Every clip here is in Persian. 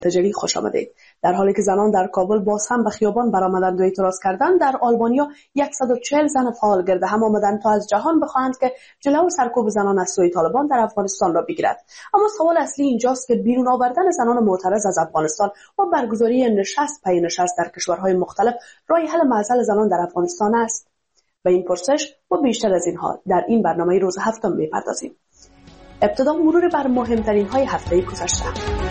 تجلی خوش آمدید. در حالی که زنان در کابل باز هم به خیابان برآمدند و اعتراض کردند، در آلبانیا 140 زن فعال گرد هم آمدند تا از جهان بخواهند که جلو سرکوب زنان از سوی طالبان در افغانستان را بگیرد. اما سوال اصلی اینجاست که بیرون آوردن زنان معترض از افغانستان و برگزاری نشست پی نشست در کشورهای مختلف راه حل معضل زنان در افغانستان است. به این پرسش و بیشتر از اینها در این برنامه روز هفتم می‌پردازیم. ابتدا مرور بر مهمترین های هفته گذشته.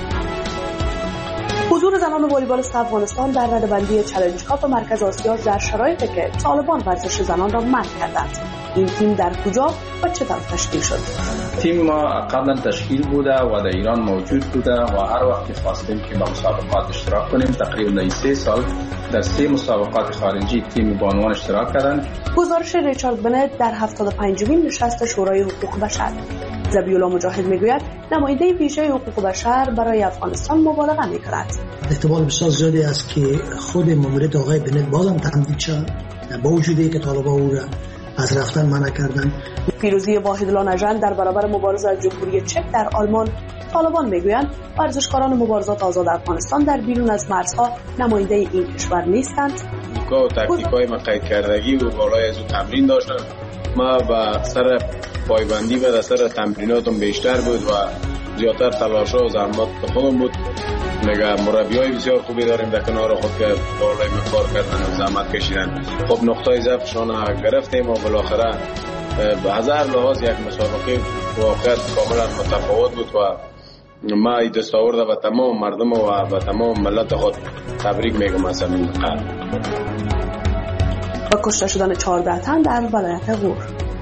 حضور زنان والیبالیست افغانستان در رده‌بندی چالش کاپ مرکز آسیا در شرایطی که طالبان ورزش زنان را منع کردند. این تیم در کجا و چطور تشکیل شد؟ تیم ما قبلا تشکیل بوده و در ایران موجود بوده و هر وقت خواستیم که با مسابقات اشتراک کنیم. تقریبا 3 سال در 3 مسابقات خارجی تیم بانوان اشتراک کردند. گزارش ریچارد بنت در 75مین نشست شورای حقوق بشر. ذبیح‌الله مجاهد میگوید نماینده ویژه حقوق بشر برای افغانستان مبالغه میکند. احتمال بسیار زیادی است که خود ماموریت آقای بنت بازم تمدید شد با وجودی که طالبان او را از رفتن منع کردند. پیروزی واحدالله نژاد در برابر مبارزه از جمهوری چک در آلمان. طالبان میگویند ورزشکاران مبارزات آزاد افغانستان در بیرون از مرزها نماینده این کشور نیستند. و تاکتیک‌های ما قید کردگی و بالای از تمرین داشتم. ما با سر پایبندی و در سر تمریناتم بیشتر بود و زیادتر تلاش‌ها و زحمات خودم بود. میگه مربیای بسیار خوبی داریم در کنار خود که بالای کار کردن و زحمت کشیدن. خب نقطه ضعفشان گرفتیم و بالاخره به هزار لحاظ یک مسابقه واقعا کاملا متفاوت بود و ما این دستاورد و تمام مردم و تمام ملت خود تبریک میگم از همین قلب. و کشته شدن 14 تن در ولایت غور.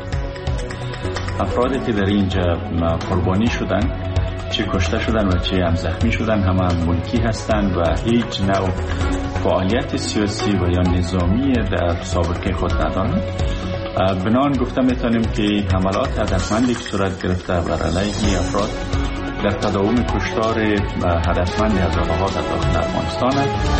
افرادی که در اینجا قربانی شدن، چه کشته شدن و چه هم زخمی شدن، همه ملکی هستند و هیچ نوع فعالیت سیاسی و یا نظامی در سابقه خود ندارند. بنان گفته میتونیم که حملات هدفمندی که صورت گرفته بر علیه افراد در تداوم کشتار هدفمند از آنها در داخل افغانستان است.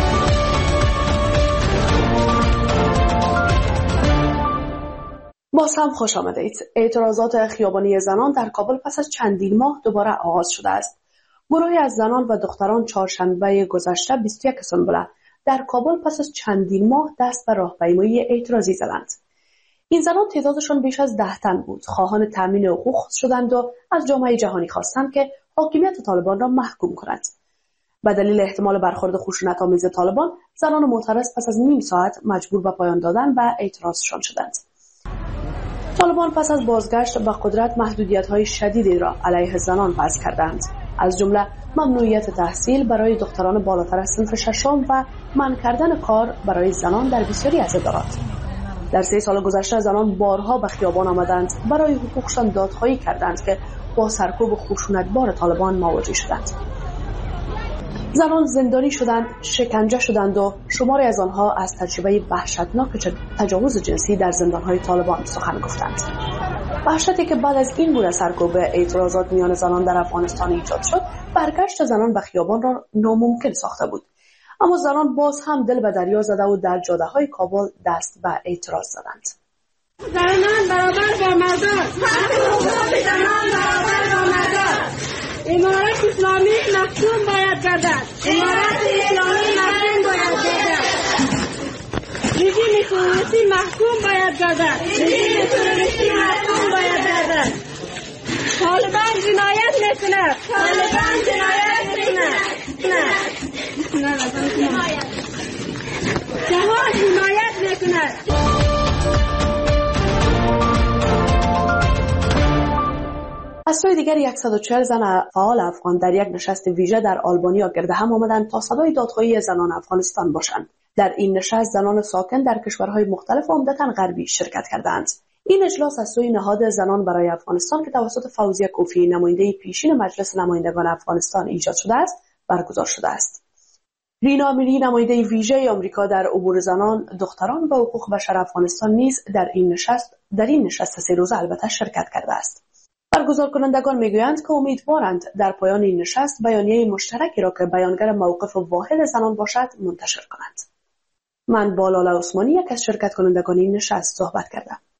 باز هم خوش آمدید. اعتراضات خیابانی زنان در کابل پس از چندین ماه دوباره آغاز شده است. گروهی از زنان و دختران چهارشنبه گذشته 21 سنبله در کابل پس از چندین ماه دست به راهپیمایی اعتراضی زدند. این زنان تعدادشان بیش از 10 تن بود. خواهان تامین حقوق شدند و از جامعه جهانی خواستند که حاکمیت طالبان را محکوم کند. به دلیل احتمال برخورد خشونت‌آمیز طالبان، زنان معترض پس از نیم ساعت مجبور به پایان دادن و اعتراضشان شدند. طالبان پس از بازگشت به قدرت محدودیت‌های شدیدی را علیه زنان وضع کردند، از جمله ممنوعیت تحصیل برای دختران بالاتر از صنف ششم و منع کردن کار برای زنان در بسیاری از ادارات. در 3 سال گذشته زنان بارها به خیابان آمدند، برای حقوقشان دادخواهی کردند که با سرکوب خشونتبار طالبان مواجه شدند. زنان زندانی شدند، شکنجه شدند و شماری از آنها از تجربه وحشتناک تجاوز جنسی در زندان‌های طالبان سخن گفتند. وحشتی که بعد از این گونه سرکوب اعتراضات میان زنان در افغانستان ایجاد شد، برگشت زنان به خیابان را ناممکن ساخته بود. اما زنان باز هم دل به دریا زده و در جاده‌های کابل دست به اعتراض زدند. زنان برابر با مردان، زنان برابر با مردان. امارت اسلامی محکوم باید گردد. امارت اسلامی محکوم باید گردد. رژیم تروریستی محکوم باید گردد. رژیم تروریستی محکوم باید گردد. طالبان جنایت میکند. طالبان جنایت میکند. جهان جنایت میکند. از سوی دیگر 140 زن فعال افغان در یک نشست ویژه در آلبانیا گرد هم آمدند تا صدای دادخواهی زنان افغانستان باشند. در این نشست زنان ساکن در کشورهای مختلف عمدتاً غربی شرکت کردند. این اجلاس از سوی نهاد زنان برای افغانستان که توسط فوزیه کوفی نماینده پیشین مجلس نمایندگان افغانستان ایجاد شده است، برگزار شده است. رینا امیری نماینده ویژه آمریکا در امور زنان، دختران و حقوق بشر افغانستان نیز در این نشست 3 روزه البته شرکت کرده است. برگزار کنندگان میگویند که امیدوارند در پایان این نشست بیانیه مشترکی را که بیانگر موقف واحد زنان باشد منتشر کنند. من با لاله عثمانی، یک از شرکت کنندگان این نشست صحبت کردم.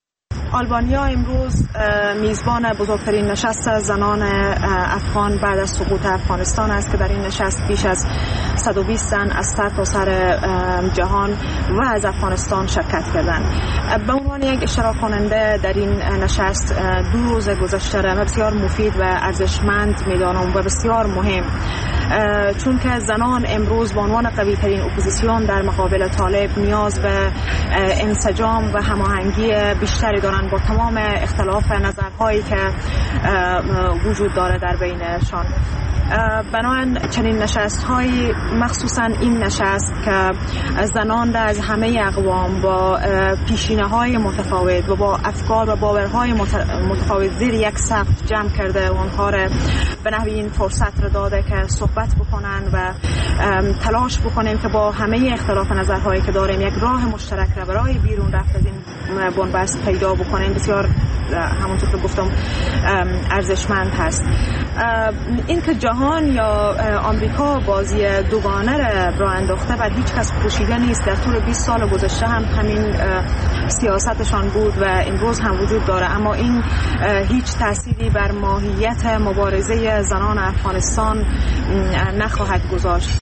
آلبانیا امروز میزبان بزرگترین نشست زنان افغان بعد از سقوط افغانستان است که در این نشست بیش از 120 زن از سرتاسر جهان و از افغانستان شرکت کردند. به عنوان یک اشتراک کننده در این نشست 2 روز گذشته را بسیار مفید و ارزشمند می‌دانم و بسیار مهم، چون که زنان امروز به عنوان قوی ترین اپوزیسیون در مقابل طالب نیاز به انسجام و هماهنگی بیشتری دارند با تمام اختلاف نظرهایی که وجود داره در بینشان. بنابراین چنین نشست‌هایی، مخصوصا این نشست که زنان را از همه اقوام با پیشینه‌های متفاوت و با افکار و باورهای متفاوت زیر یک سقف جمع کرده و آنها را به نحوی این فرصت را داده که صحبت بکنن و تلاش بکنیم که با همه اختلاف نظرهایی که داریم یک راه مشترک را برای بیرون رفت از این بنبست پیدا بکنیم، بسیار همونطور که گفتم ارزشمند هست. این که جهان یا آمریکا بازی دوگانه را انداخته بر هیچ کس پوشیده نیست. در طول 20 سال گذشته هم همین سیاستشان بود و امروز هم وجود داره، اما این هیچ تأثیری بر ماهیت مبارزه زنان افغانستان نخواهد گذاشت.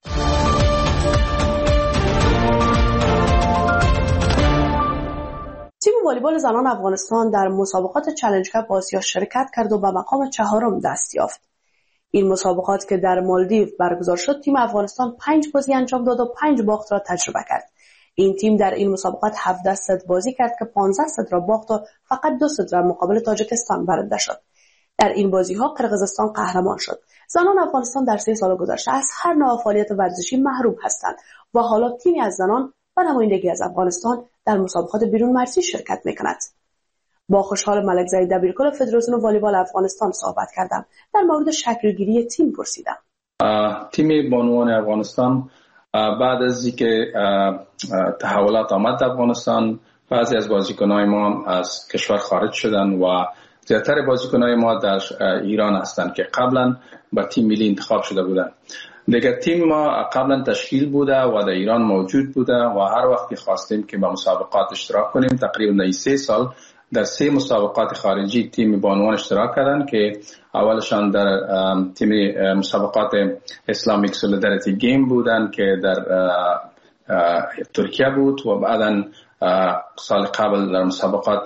تیم والیبال زنان افغانستان در مسابقات چالش کاپ آسیا شرکت کرد و به مقام 4 دست یافت. این مسابقات که در مالدیو برگزار شد، تیم افغانستان 5 بازی انجام داد و 5 باخت را تجربه کرد. این تیم در این مسابقات 17 ست بازی کرد که 15 ست را باخت و فقط 2 ست در مقابل تاجیکستان برنده شد. در این بازی‌ها قرقیزستان قهرمان شد. زنان افغانستان در 3 سال گذشته از هر نوع فعالیت ورزشی محروم هستند و حالا تیمی از زنان و نمایندگی از افغانستان در مسابقات بیرون مرزی شرکت می‌کند. با خوشحال ملکزی دبیرکل فدراسیون والیبال افغانستان صحبت کردم. در مورد شکل‌گیری تیم پرسیدم. تیم بانوان افغانستان بعد از اینکه تحولات آمد در افغانستان، بعضی از بازیکن‌های ما از کشور خارج شدن و زیادتر بازیکن‌های ما در ایران هستند که قبلا با تیم ملی انتخاب شده بودند. دیگه تیم ما قبلا تشکیل بوده و در ایران موجود بوده و هر وقت که خواستیم که با مسابقات اشتراک کنیم، تقریبا 3 سال در 3 مسابقات خارجی تیم بانوان اشتراک کردن که اولشان در تیم مسابقات اسلامیک سولیداریتی گیم بودن که در ترکیه بود و بعداً سال قبل در مسابقات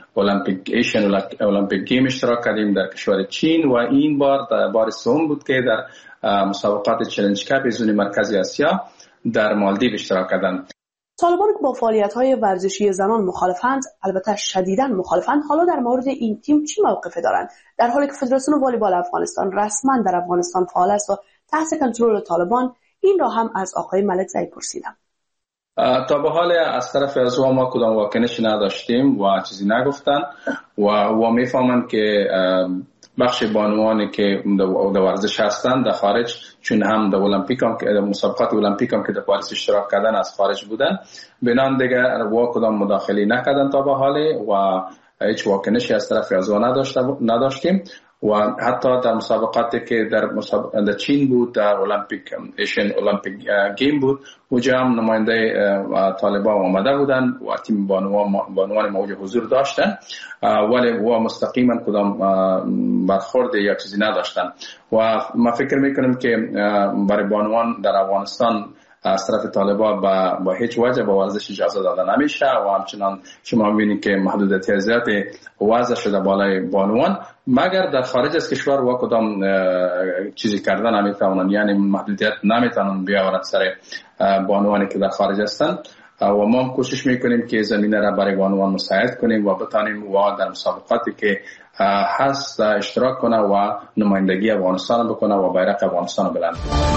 المپیک گیم اشتراک کردیم در کشور چین و این بار سوم بود که در مسابقات چالش کاپ زون مرکزی آسیا در مالدیو اشتراک کردند. طالبان که با فعالیت‌های ورزشی زنان مخالفند، البته شدیداً مخالفند، حالا در مورد این تیم چی موقفی دارند؟ در حالی که فدراسیون والیبال افغانستان رسما در افغانستان فعال است و تحت کنترل طالبان، این را هم از آقای ملکزی پرسیدم. تا به حال از طرف از ما کدام واکنش نداشتیم و چیزی نگفتن و میفهمن که بخش بانوانی که در ورزش هستند در خارج، چون هم در المپیک هم که مسابقات المپیک هم که در پاریس اشتراک کردن از خارج بودن، بنان دیگه کدام مداخله نکردن تا به حال و هیچ واکنشی از طرف از نداشتیم. و حتی در مسابقاتی که در چین بود، در ایشین المپیک گیم بود، اونجا هم نماینده طالبان آمده بودن و تیم بانوان موجود حضور داشتن، ولی و مستقیما کدام برخورد یا چیزی نداشتن. و ما فکر میکنم که برای بانوان در افغانستان از طرف طالبان با هیچ وجه به ورزش اجازه داده نمیشه و همچنان شما میبینید که محدودیت زیاد وضع شده بالای بانوان، مگر در خارج از کشور و کدام چیزی کردن نمیتونن، یعنی محدودیت نمیتونن بیاورن سر بانوانی که در خارج هستن. و ما کوشش میکنیم که زمینه را برای بانوان مساعد کنیم و بتانیم و در مسابقاتی که هست اشتراک کنه و نمایندگی افغانستان بکنه و بیرق افغانستان بلند.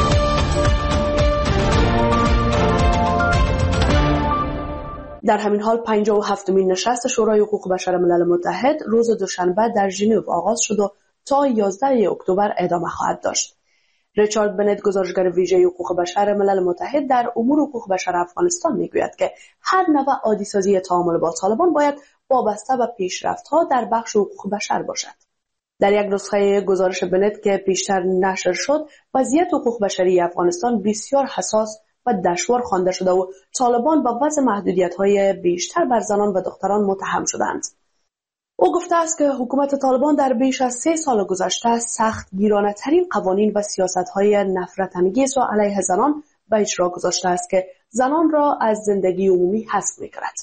در همین حال 57مین نشست شورای حقوق بشر ملل متحد روز دوشنبه در ژنو آغاز شد و تا 11 اکتبر ادامه خواهد داشت. ریچارد بنت، گزارشگر ویژه حقوق بشر ملل متحد در امور حقوق بشر افغانستان میگوید که هر نوع عادی‌سازی تعامل با طالبان باید وابسته به پیشرفت‌ها در بخش حقوق بشر باشد. در یک نسخه گزارش بنت که پیشتر نشر شد، وضعیت حقوق بشری افغانستان بسیار حساس و دشوار خوانده شده و طالبان با وضع محدودیت‌های بیشتر بر زنان و دختران متهم شدند. او گفته است که حکومت طالبان در بیش از 3 سال گذشته سخت گیرانه ترین قوانین و سیاست‌های نفرت‌انگیز و علیه زنان به اجرا گذاشته است که زنان را از زندگی عمومی حذف می‌کند.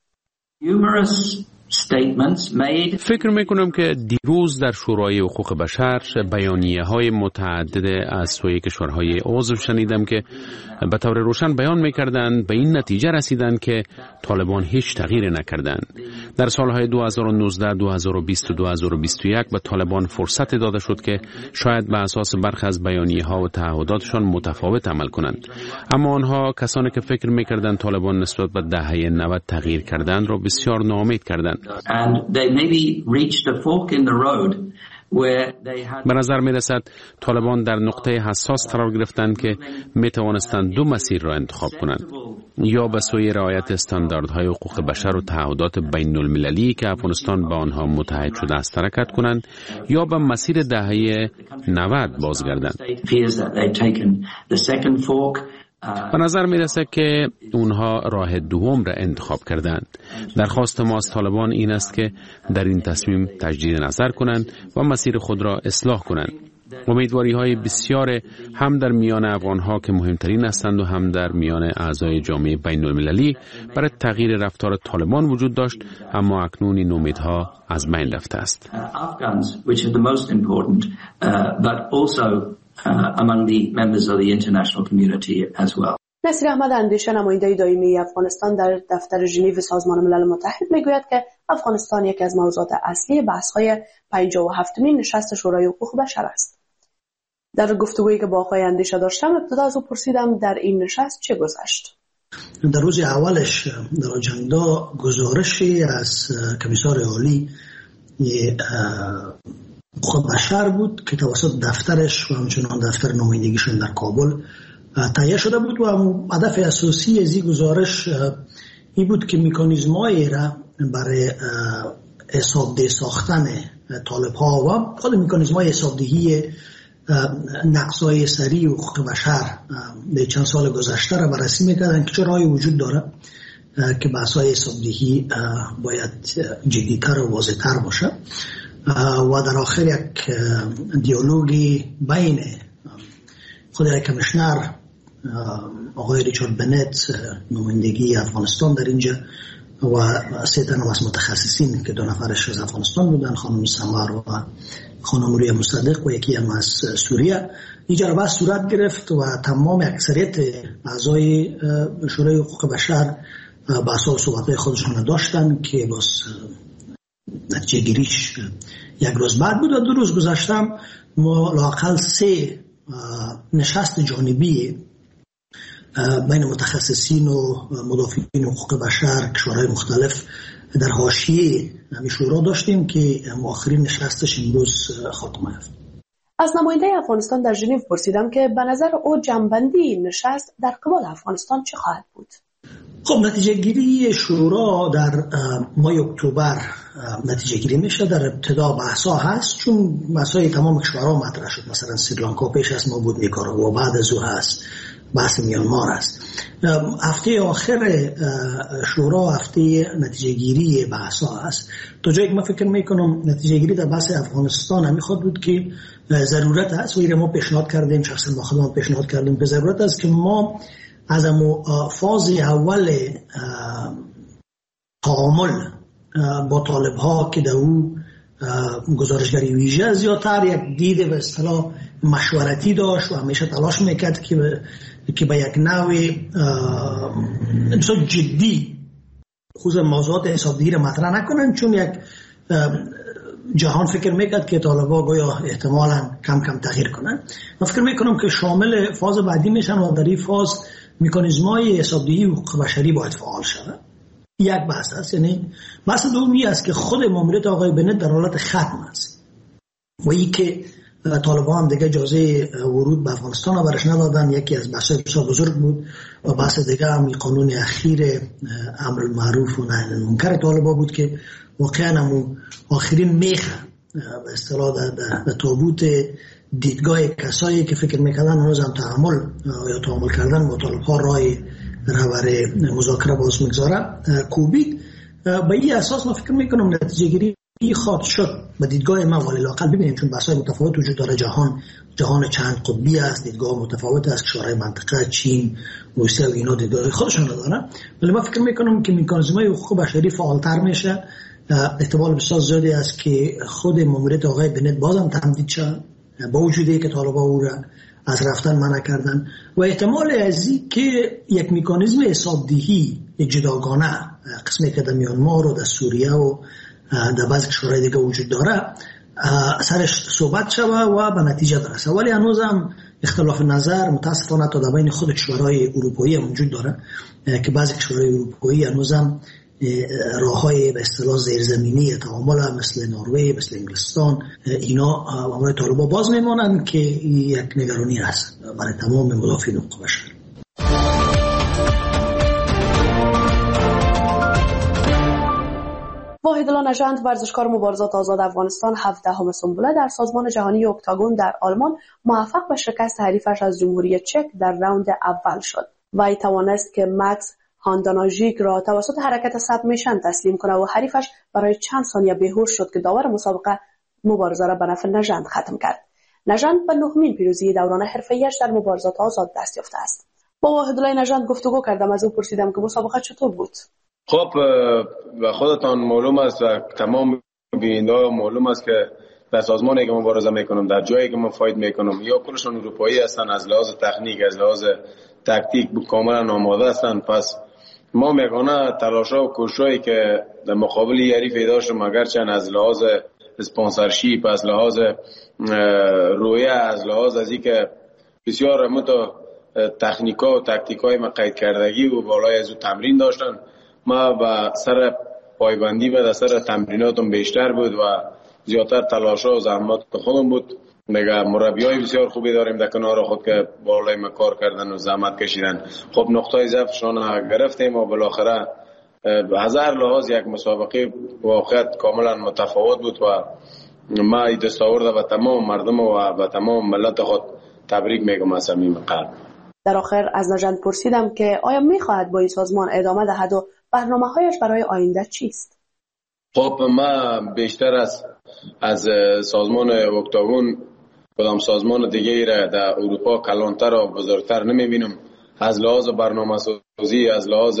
فکر میکنم که دیروز در شورای حقوق بشر بیانیه‌های متعدد از سوی کشورهای عضو شنیدم که به طور روشن بیان میکردند به این نتیجه رسیدند که طالبان هیچ تغییری نکردند. در سالهای 2019، 2020 و 2021 به طالبان فرصت داده شد که شاید به اساس برخی از بیانیه‌ها و تعهداتشان متفاوت عمل کنند، اما آنها کسانی که فکر میکردند طالبان نسبت به دهه 90 تغییر کردند را بسیار ناامید کردند. به نظر می رسد طالبان در نقطه حساس قرار گرفتند که می توانستند دو مسیر را انتخاب کنند، یا به سوی رعایت استانداردهای حقوق بشر و تعهدات بین المللی که افغانستان با آنها متحد شده است حرکت کنند، یا به مسیر دهه 90 بازگردند. به نظر می رسد که اونها راه دوم را انتخاب کردند. درخواست ما از طالبان این است که در این تصمیم تجدید نظر کنند و مسیر خود را اصلاح کنند. امیدواری های بسیار هم در میان افغان ها که مهمترین هستند و هم در میان اعضای جامعه بین المللی برای تغییر رفتار طالبان وجود داشت، اما اکنون این امیدها از بین رفته است. among the members of the international community as well. نصیر احمد اندیشه، نماینده دائمی افغانستان در دفتر ژنو سازمان ملل متحد، میگوید که افغانستان یکی از موضوعات اصلی بحث‌های 57مین نشست شورای حقوق بشر است. در گفتگویی که با آقای اندیشه داشتم، ابتدا از او پرسیدم در این نشست چه گذشت. در روز اولش در آجندا گزارشی از کمیسار عالی حقوق بشر بود که توسط دفترش و همچنان دفتر نمایندگیشون در کابل تهیه شده بود و هدف اساسی از این گزارش این بود که مکانیزم‌هایی را برای حسابدهی ساختن طالب‌ها و خود مکانیزم‌های حسابدهی نقص‌های سریع حقوق بشر در چند سال گذشته را بررسی می‌کردن که چه راهی وجود داره که بحث‌های حسابدهی باید جدی‌تر و واضح‌تر باشه و در آخر یک دیالوگی بین خود کمیشنر آقای ریچارد بنت نمایندگی افغانستان در اینجا و 3 تن از متخصصین که 2 نفرش از افغانستان بودن، خانم سمر و خانم رویا مصدق و یکی هم از سوریه، اینجا بحث صورت گرفت و تمام اکثریت اعضای شورای حقوق بشر بحث و صحبت‌های خودشون داشتن که باز نتیجه گیریش یک روز بعد بود و 2 روز گذشتم ما لااقل 3 نشست جانبی بین متخصصین و مدافعین حقوق بشر کشورهای مختلف در حاشیه همین شورا داشتیم که آخرین نشستش امروز خاتمه یافت. از نماینده افغانستان در ژنو پرسیدم که به نظر او جنبندی این نشست در قبال افغانستان چه خواهد بود؟ خب نتیجه گیری شورا در ماه اکتبر نتیجه گیری میشه. در ابتدا بحثا هست چون بحثای تمام کشورها مطرح شد، مثلا سریلانکا پیش از ما بود، نیکاراگوآ بعد از او هست، بحث میانمار است. هفته آخر شورا هفته نتیجه گیری بحثا هست. تا جایی که من فکر میکنم نتیجه گیری در بحث افغانستان همی خود بود که ضرورت هست و این ما پیشنهاد کردیم، شخصا ما خودمون پیشنهاد کردیم که ضرورت است که ما از فاز اول تعامل با طالب ها که در او گزارشگری ویژه زیادتر یک دید به اصطلاح مشورتی داشت و همیشه تلاش میکرد که به یک نوع بسیار جدی خصوصا موضوعات حسابدهی را مطرح نکنن، چون یک جهان فکر میکرد که طالبا گویا احتمالاً کم کم تغییر کنن. من فکر میکنم که شامل فاز بعدی میشن و در این فاز مکانیزم‌های حسابدهی و حقوق بشری باید فعال شود. یک بحث است، یعنی بحث دومی است که خود ماموریت آقای بنت در حالت ختم است و این که طالبان هم دیگه اجازه ورود به افغانستان برش ندادن. یکی از بحث‌های بسیار بزرگ بود و بحث دیگه هم قانون اخیر امر المعروف و نهی عن المنکر طالبان بود که واقعا هم آخرین میخه به اصطلاح در تابوت دیدگاه کسایی که فکر میکردن هنوز هم تعامل کردن با طالب‌ها رای برای مذاکره باز میگذاره کوبید. به این اساس ما فکر میکنم نتیجه گیری این خاط شد به دیدگاه ما، ولی لااقل ببینیم چون بحث‌های متفاوت وجود داره، جهان چند قطبی است، دیدگاه متفاوت است، کشورهای منطقه چین، روسیه و اینا دیدگاه خودشون دارن، ولی ما فکر میکنم که مکانیزم‌های حقوق بشری فعالتر میشه. احتمال بسیار زیادی است که خود ماموریت آقای بنت بازم تمدید شد با وجودی که طالبان او را از رفتن منع کردن، و احتمال ازی که یک مکانیزم حسابدهی جداگانه قسمی که در میانمار و در سوریه و در بعضی کشورهای دیگه وجود داره سرش صحبت شوه و به نتیجه برسه. ولی هنوز هم اختلاف نظر متاسفانه تا در بین خود کشورهای اروپایی هم وجود داره که بعضی کشورهای اروپایی هنوز هم راههای به اصطلاح زیرزمینی تعامل مثل نروژ، مثل انگلستان، اینا برای طالبان باز میمانند که یک نگرانی است برای تمام مدافعین حقوق بشر. واحدالله نژند، ورزشکار مبارزات آزاد افغانستان، 17 سنبله در سازمان جهانی اکتاگون در آلمان موفق به شکست حریفش از جمهوری چک در راند اول شد. وی توانست که مکس هانداناژیک را توسط حرکت سبمیشن تسلیم کنه و حریفش برای چند ثانیه بیهوش شد که داور مسابقه مبارزه را به نفع نژند ختم کرد. نژند به 9مین پیروزی دوران حرفه‌ایش در مبارزات آزاد دست یافته است. با واحدالله نژند گفتگو کردم، از او پرسیدم که مسابقه چطور بود. خب و خودتان معلوم است و تمام بیننده‌ها معلوم است که در سازمانی که مبارزه میکنم، در جایی که من فایت میکنم، یا کلشون اروپایی هستن، از لحاظ تکنیک، از لحاظ تاکتیک کاملا آماده هستن. پس ما میگونه تلاشا و کوششایی که در مقابل حریف داشتم، اگرچه از لحاظ اسپانسرشیپ، از لحاظ رویه، از لحاظ از اینکه بسیار متو تکنیکا و تاکتیکای ما قید کردگی و بالای از تمرین داشتن، ما با سر پایبندی و سر تمریناتم بیشتر بود و زیادتر تلاشا و زحمات خودم بود. میگه مربیای بسیار خوبی داریم در کنار خود که بالای ما کار کردن و زحمت کشیدن. خب نقطه ضعفشان گرفتیم و بالاخره هزار لحاظ یک مسابقه واقعیت کاملا متفاوت بود و ما این دستاورد و تمام مردم و تمام ملت خود تبریک میگم از صمیم قلب. در آخر از نژند پرسیدم که آیا میخواهد با این سازمان ادامه دهد و برنامه‌هایش برای آینده چیست؟ خب ما بیشتر از سازمان اکتاگون کدام سازمان دیگه را در اروپا کلانتر و بزرگتر نمیبینم. از لحاظ برنامه سازی، از لحاظ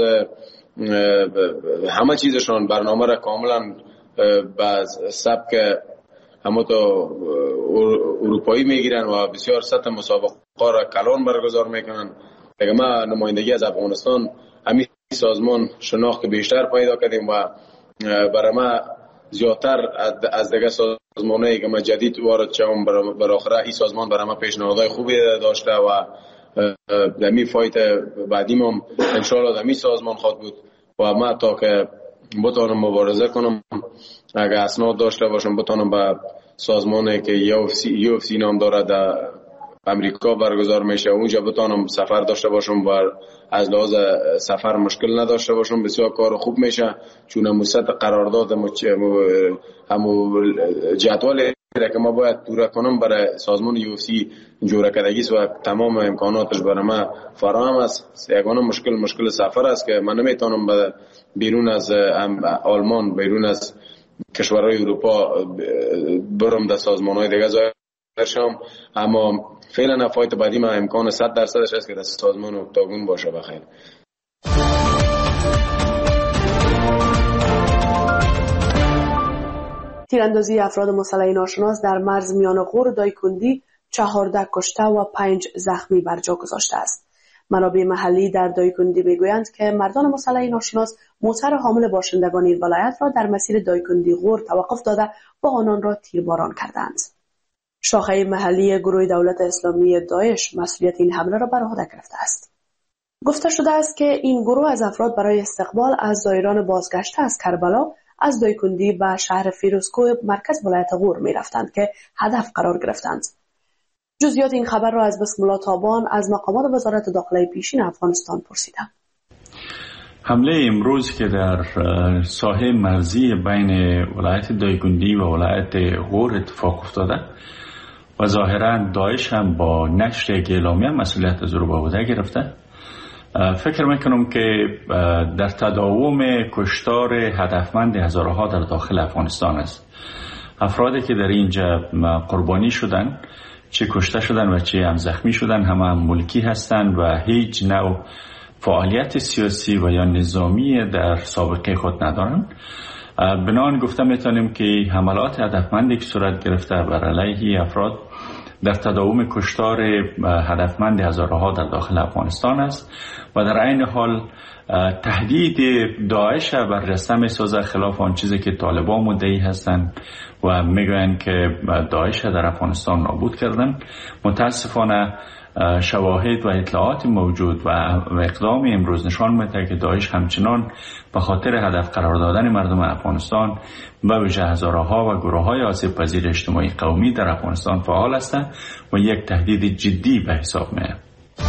همه چیزشان برنامه را کاملا به سبک همه تو اروپایی میگیرن و بسیار سطح مسابقه را کلان برگزار میکنن. دیگه ما نمایندگی از افغانستان همین سازمان شناخت بیشتر پیدا کردیم و برای ما زیادتر از دیگه سازمانایی که ما جدید وارد شدم بالاخره این سازمان برای ما پیشنهادهای خوبی داشته و در می فایت بعدیم هم انشاءالله در می سازمان خواهد بود و ما تا که بتانم مبارزه کنم، اگر اسناد داشته باشم بتانم به سازمانی که UFC نام داره در امریکا برگزار میشه اونجا بتانم سفر داشته باشم و از لحاظ سفر مشکل نداشته باشم. بسیار کار خوب میشه چون مصد قرارداد همو جدول که ما باید پورا کنم برای سازمان UFC جوره کردگی و تمام امکاناتش برای ما فراهم است. یگانه مشکل سفر است که من نمیتونم بیرون از آلمان، بیرون از کشورهای اروپا برم در سازمانهای دیگه شم، اما فعلا فایت بعدی ما امکان 100% است که در سازمان اکتاگون باشه. بخیر. تیراندازی افراد مسلح ناشناس در مرز میان غور و دایکندی 14 کشته و 5 زخمی بر جا گذاشته است. منابع محلی در دایکندی میگویند که مردان مسلح ناشناس موتر حامل باشندگان این ولایت را در مسیر دایکندی غور توقف داده و آنان را تیرباران کردند. شاخه محلی گروه دولت اسلامی داعش مسئولیت این حمله را بر عهده گرفته است. گفته شده است که این گروه از افراد برای استقبال از زائران بازگشته از کربلا از دایکندی به شهر فیروزکوه مرکز ولایت غور می رفتند که هدف قرار گرفتند. جزئیات این خبر را از بسم الله تابان از مقامات وزارت داخله پیشین افغانستان پرسیدم. حمله امروز که در ساحه مرزی بین ولایت دایکندی و ولایت غور اتفاق افتاده و ظاهرا داعش هم با نشر یک اعلامیه مسئولیت از او را به عهده گرفته فکر میکنم که در تداوم کشتار هدفمند هزارها در داخل افغانستان است. افرادی که در اینجا قربانی شدن، چه کشته شدن و چه هم زخمی شدن، همه ملکی هستند و هیچ نوع فعالیت سیاسی و یا نظامی در سابقه خود ندارند. بنابراین گفته میتونیم که حملات هدفمندی که صورت گرفته بر علیه افراد در تداوم کشتار هدفمند هزارها در داخل افغانستان است و در عین حال تهدید داعش برجسته می‌سازد خلاف آن چیزی که طالبان مدعی هستند و میگویند که داعش در افغانستان نابود کردن. متاسفانه شواهد و اطلاعات موجود و اقدام امروز نشان می‌دهد که داعش همچنان به خاطر هدف قرار دادن مردم افغانستان به ویژه هزارها و گروه‌های آسیب پذیر اجتماعی قومی در افغانستان فعال هستند و یک تهدید جدی به حساب می‌آید.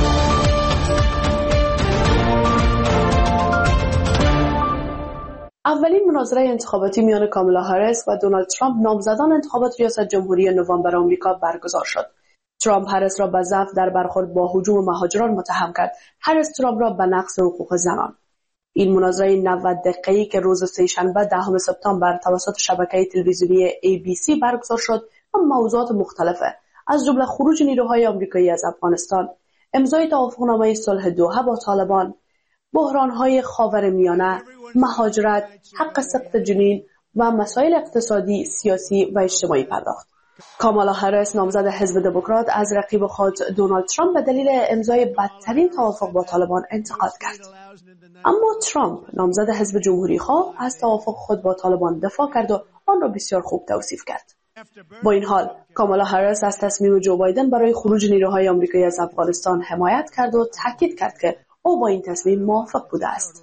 اولین مناظره انتخاباتی میان کامالا هریس و دونالد ترامپ نامزدان انتخابات ریاست جمهوری نوامبر آمریکا برگزار شد. ترامپ هریس را به ضعف در برخورد با هجوم مهاجران متهم کرد. هریس ترامپ را به نقض حقوق زنان. این مناظره 90 دقیقه‌ای که روز سه‌شنبه 10 سپتامبر توسط شبکه تلویزیونی ABC برگزار شد و موضوعات مختلفه از جمله خروج نیروهای آمریکایی از افغانستان، امضای توافقنامه صلح دوحه با طالبان، بحران‌های خاورمیانه، مهاجرت، حق سقط جنین و مسائل اقتصادی، سیاسی و اجتماعی پرداخت. کامالا هریس نامزد حزب دموکرات از رقیب خود دونالد ترامپ به دلیل امضای بدترین توافق با طالبان انتقاد کرد. اما ترامپ نامزد حزب جمهوری خواه از توافق خود با طالبان دفاع کرد و آن را بسیار خوب توصیف کرد. با این حال کامالا هریس از تصمیم جو بایدن برای خروج نیروهای آمریکایی از افغانستان حمایت کرد و تاکید کرد که او با این تصمیم موافق بوده است.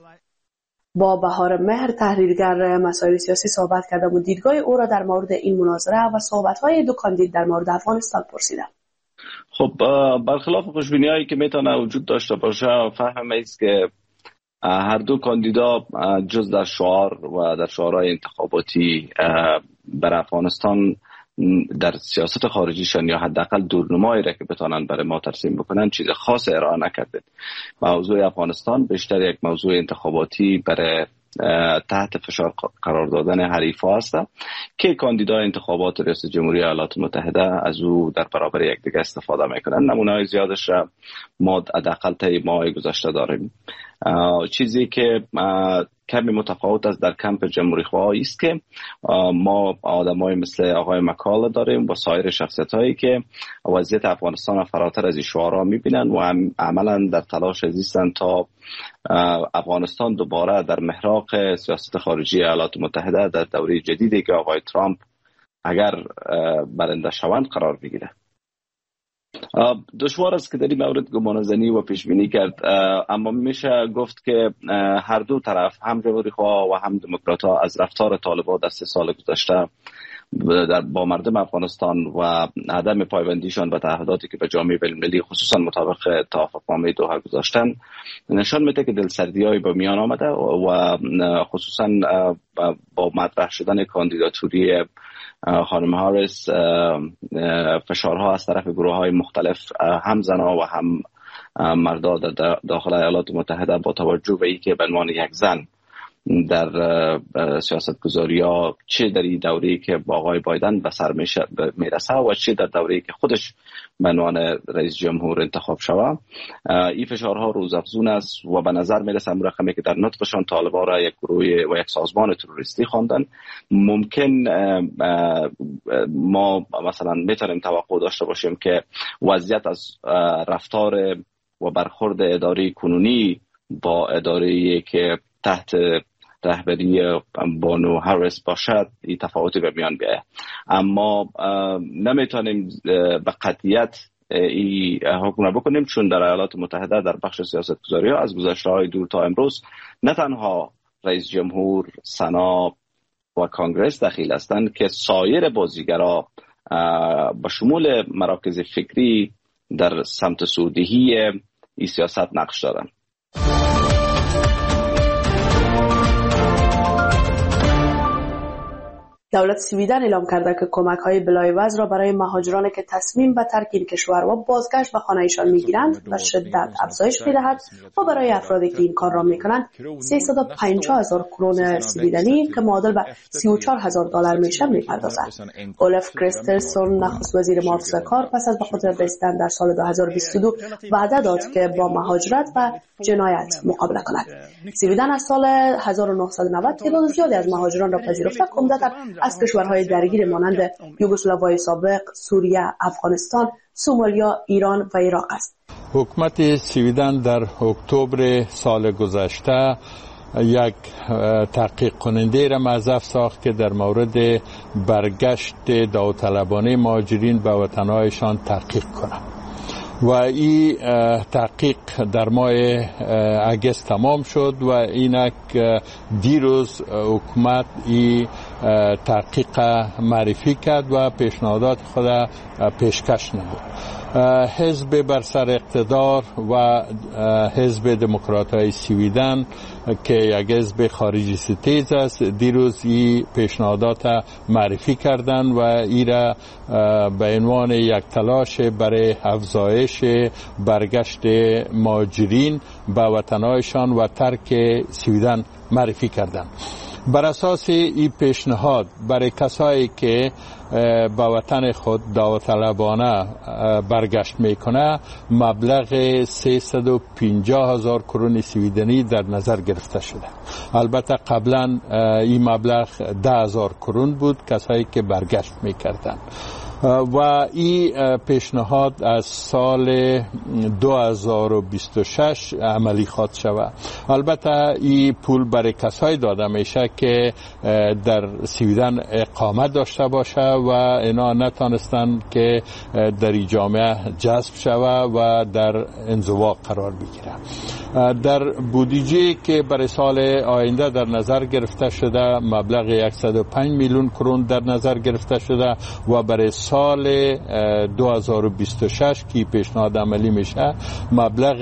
با بهار مهر تحلیلگر مسائل سیاسی صحبت کردم و دیدگاه او را در مورد این مناظره و صحبت‌های دو کاندید در مورد افغانستان پرسیدم. خب برخلاف خوشبینی‌هایی که میتونه وجود داشته باشه، فهم است که هر دو کاندیدا جز در شعار و در شعارهای انتخاباتی بر افغانستان در سیاست خارجیشان یا حداقل دورنمایی را که بتونن برای ما ترسیم بکنن چیز خاص ارائه نکرده. موضوع افغانستان بیشتر یک موضوع انتخاباتی برای تحت فشار قرار دادن حریفا است که کاندیدای انتخابات ریاست جمهوری ایالات متحده از او در برابر یکدیگر استفاده میکنن. نمونه‌های زیادش را ما حداقل طی ماه گذشته داریم. چیزی که کمی متفاوت است در کمپ جمهوری خواه است که ما آدمای مثل آقای مکال داریم و سایر شخصیت‌هایی که وضعیت افغانستان فراتر از این شعارها می‌بینن و عملاً در تلاش هستند تا افغانستان دوباره در محراق سیاست خارجی ایالات متحده در دوره جدیدی که آقای ترامپ اگر برنده شوند قرار بگیره. دشوار است که در این مورد گمانه‌زنی و پیشبینی کرد، اما میشه گفت که هر دو طرف، هم جمهوری خواه و هم دموکرات‌ها، از رفتار طالبان در 3 سال گذشته با مردم افغانستان و عدم پایبندیشان به تعهداتی که به جامعه بین‌المللی خصوصا مطابق توافقنامه دوحه گذاشتن نشان میده که دلسردی‌هایی به میان آمده و خصوصا با مطرح شدن کاندیداتوری خانم هریس فشارها از طرف گروه‌های مختلف، هم زنان و هم مردا در داخل ایالات متحده، با توجه به اینکه به عنوان یک زن در سیاستگذاری‌ها چه در این دوره‌ای که با آقای بایدن به سر میرسه و چه در دوره‌ای که خودش به عنوان رئیس جمهور انتخاب شود، این فشارها روزافزون است و به نظر میرسه رقمی که در نطقشان طالبان را یک گروه و یک سازمان تروریستی خواندن. ممکن ما مثلا میتونیم توقع داشته باشیم که وضعیت از رفتار و برخورد اداره کنونی با اداره‌ای که تحت رهبری بانو هریس باشد این تفاوتی به میان بیاید، اما نمیتونیم به قطعیت این حکم بکنیم، چون در ایالات متحده در بخش سیاستگذاری ها از گذشته‌های دور تا امروز نه تنها رئیس جمهور، سنا و کانگرس دخیل هستند که سایر بازیگرا با شمول مراکز فکری در سمت سوددهی این سیاست نقش دارند. دولت سویدن اعلام کرده که کمک‌های بلایوز را برای مهاجرانی که تصمیم به ترک این کشور و بازگشت به خانه‌شان می‌گیرند به شدت افزایش می‌دهد و برای افرادی که این کار را می‌کنند 350,000 کرون سویدنی که معادل به $34,000 میشه می‌پردازد. اولف کریسترسون نخست وزیر محافظه کار پس از به قدرت رسیدن در سال 2022 وعده داد که با مهاجرت و جنایت مقابله کند. سویدن از سال 1990 تعداد زیادی از مهاجران را پذیرفته که عمدتاً از کشورهای درگیر مانند یوگسلاوی سابق، سوریه، افغانستان، سومالیا، ایران و عراق است. حکومت سویدن در اکتبر سال گذشته یک تحقیق کننده را موظف ساخت که در مورد برگشت داوطلبانه مهاجرین به وطنهایشان تحقیق کنند و این تحقیق در ماه اگست تمام شد و اینک دیروز حکومت این تحقیق معرفی کرد و پیشنهادات خود پیشکش نمود. حزب بر سر اقتدار و حزب دموکرات‌های سویدن که یک حزب خارجی ستیز است دیروز این پیشنهادات معرفی کردند و این را به عنوان یک تلاش برای افزایش برگشت مهاجرین به وطنهایشان و ترک سویدن معرفی کردند. بر اساس این پیشنهاد برای کسایی که به وطن خود داوطلبانه برگشت میکنه مبلغ 350,000 کرون سویدنی در نظر گرفته شده. البته قبلا این مبلغ 10,000 کرون بود کسایی که برگشت میکردن و این پیشنهاد از سال 2026 عملی خواهد شود. البته این پول برای کسایی داده میشه که در سویدن اقامت داشته باشه و اینا نتانستن که در این جامعه جذب شود و در انزوا قرار بگیره. در بودجه که برای سال آینده در نظر گرفته شده مبلغ 105 میلیون کرون در نظر گرفته شده و برای سال 2026 که پیشنهاد عملی میشه مبلغ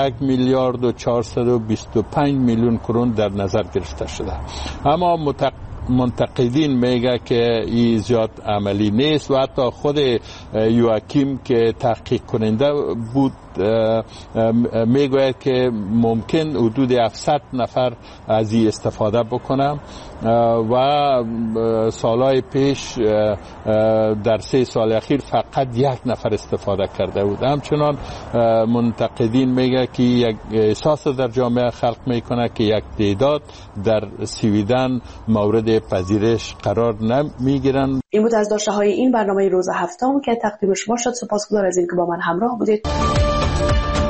1,425 میلیون کرون در نظر گرفته شده. اما منتقدین میگه که این زیاد عملی نیست و حتی خود یواکیم که تحقیق کننده بود میگوید که ممکن حدود 700 نفر از این استفاده بکنم و سالهای پیش در 3 سال اخیر فقط 1 نفر استفاده کرده بود. همچنان منتقدین میگه که یک احساس در جامعه خلق میکنه که یک تعداد در سویدن مورد پذیرش قرار نمیگیرن. این بود از داشته های این برنامه روز هفتم که تقدیم شما شد. سپاسگزار از این که با من همراه بودید.